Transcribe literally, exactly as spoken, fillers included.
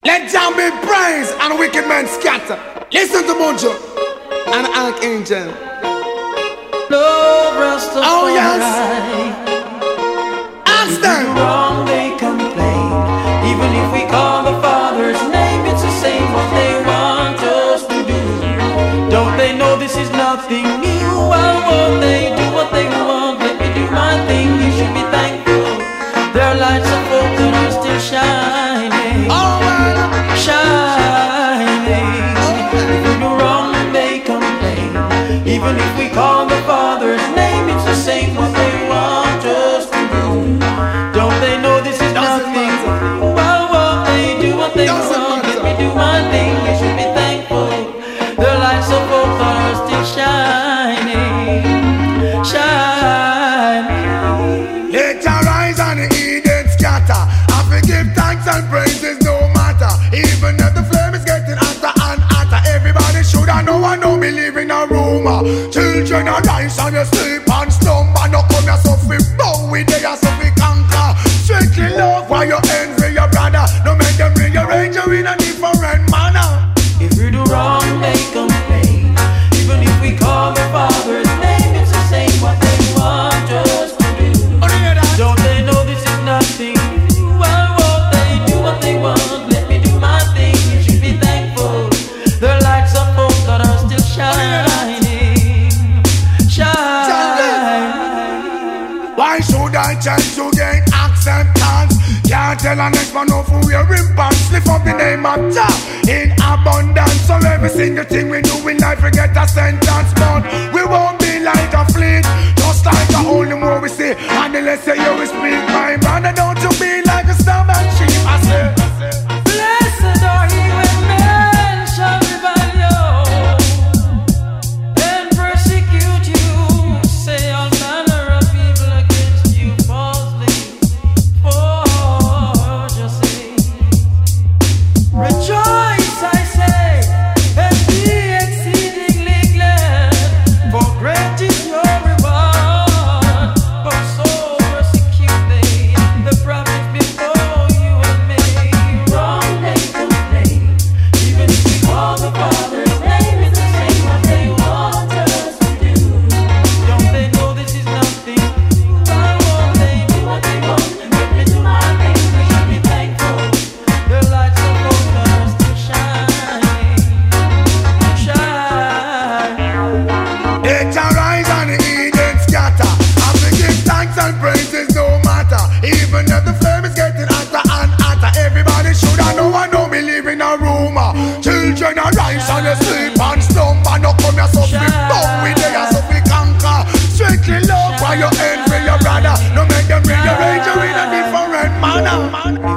Let Jah be praised and wicked men scatter. Listen to Mojo and Archangel. Love Rastafari. Oh yes. Ask them. If we do wrong, they complain. Even if we call the Father's name, it's the same what they want us to do. Don't they know this is nothing new? Why won't they do what they want? Let me do my thing. You should be thankful. Their lights of hope that are still shining. Oh well. Shining. If we do wrong, they complain. Even if we call the Father's name, it's the same what they want us to do. Don't they know this is Doesn't nothing? matter. Why won't they do what they Doesn't want? matter. Let me do my thing. You should be thankful. The lights of hope are still shining. Shining. Let Jah rise and the Eden scatter. I forgive thanks and praises no matter. Even if the flame is getting hotter and hotter, everybody should have know and don't believe in a rumor. Children are rise and you sleep and slumber. No come here so we bow with they are so we conquer. Strictly love while you envy your brother. No make them bring your angel in a different manner. If we do wrong, they complain. Even if we call the Father's name, it's the same what they want us to do. Don't they know this is nothing? Why won't they do what they want? Let me do my thing. You should be thankful. The lights of hope that are still shining, shining. Why should I change to gain acceptance? Can't tell an next man off who we're in pants. Lift up the name of Jah in abundance. So every single thing we do in life we get a sentence. But we won't be like a fleet, just like a holy more we see. And the less say you will speak, my brother, don't you be like a stubborn sheep. I say, Blessed are ye when men shall revile you and persecute you, say all manner of evil against you falsely for your sake. Rejoice, I say, and be exceedingly glad, for great is your reward. But so persecute they the prophets before you and me. Wrong they complain. Even if we call the Father's name, it's the same what they want us to do. Don't they know this is nothing? Why won't they do what they want? Let me do my thing. We should be thankful. The lights of hope are still shining, shining. let Jah rise and the Eden scatter. I forgive thanks and praises no matter. Even if the flame is getting hotter and hotter, everybody should have know and don't believe in a rumor. Children are rise and you sleep and slumber. No come here so we bow with they are so we conquer. Strictly love while you envy your brother. No make them bring your angel in a different manner.